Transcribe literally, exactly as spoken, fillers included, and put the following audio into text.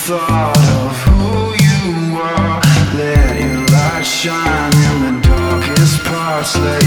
thought of who you are. Let your light shine in the darkest parts. Let